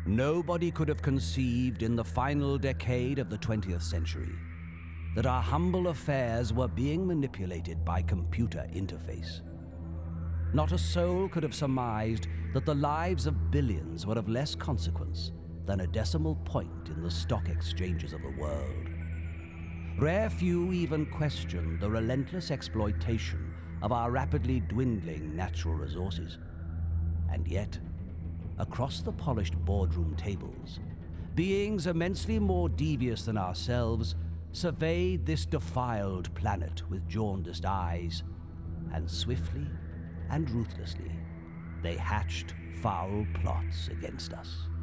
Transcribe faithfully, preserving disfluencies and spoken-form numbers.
Nobody could have conceived in the final decade of the twentieth century that our humble affairs were being manipulated by computer interface. Not a soul could have surmised that the lives of billions were of less consequence than a decimal point in the stock exchanges of the world. Rare few even questioned the relentless exploitation of our rapidly dwindling natural resources. And yet, across the polished boardroom tables, beings immensely more devious than ourselves surveyed this defiled planet with jaundiced eyes, and swiftly and ruthlessly they hatched foul plots against us.